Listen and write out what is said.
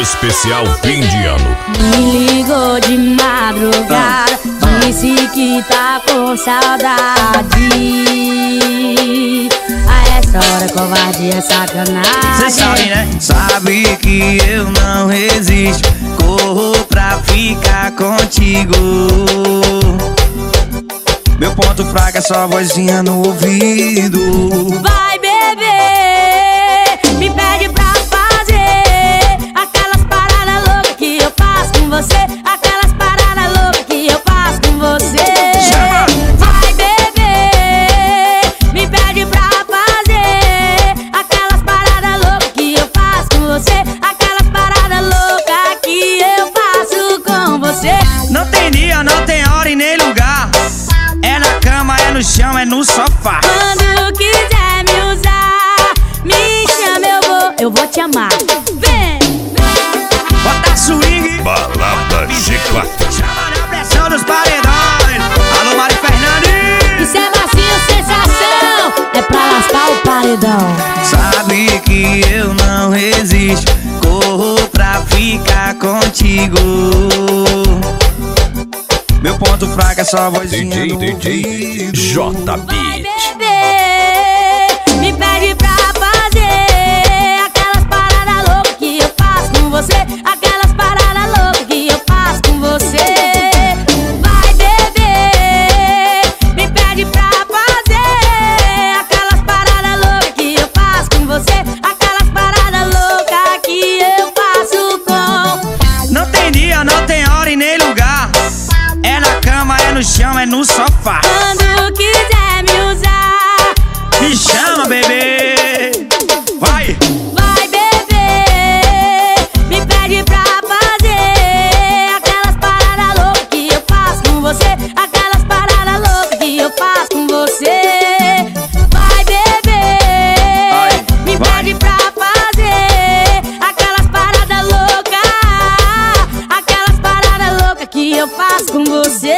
Especial fim de ano. Me ligou de madrugada, disse que tá com saudade. A essa hora covardia é sacanagem. Cê sabe, né? Sabe que eu não resisto, corro pra ficar contigo. Meu ponto fraco é só vozinha no ouvido. Vai beber, me pede pra fazer aquelas paradas loucas que eu faço com você. Aquelas paradas loucas que eu faço com você. Vai beber, me pede pra fazer aquelas paradas loucas que eu faço com você. Aquelas paradas loucas que eu faço com você. Não tem dia, não tem hora e nem lugar. É na cama, é no chão, é no sofá. Quando quiser me usar, me chama, eu vou te amar. Vem! Bota swing, Balada G4. chama na pressão dos paredões. Alô, Mari Fernandes. Isso é massinho, sensação, é pra lascar o paredão. Sabe que eu não resisto, corro pra ficar contigo. Meu ponto fraco é só vozinha no DJ ouvido. J Beat. Bebê, me pede pra fazer aquelas paradas loucas que eu faço com você. Aquelas paradas loucas que eu faço com você. Vai beber, me pede pra fazer aquelas paradas loucas que eu faço com você. Aquelas paradas loucas que eu faço com. Não tem dia, não tem hora e nem lugar. É na cama, é no chão, é no sofá. Quando quiser me usar, Me chama, bebê. Vai! vai beber, me pede pra fazer aquelas paradas loucas que eu faço com você. Aquelas paradas loucas que eu faço com você. Vai beber, me vai. pede pra fazer aquelas paradas loucas. Aquelas paradas loucas que eu faço com você.